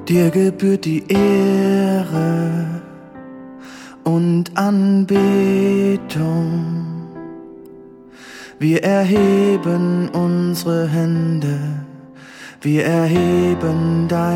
Dir gebührt die Ehre und Anbetung. Wir erheben unsere Hände, wir erheben dein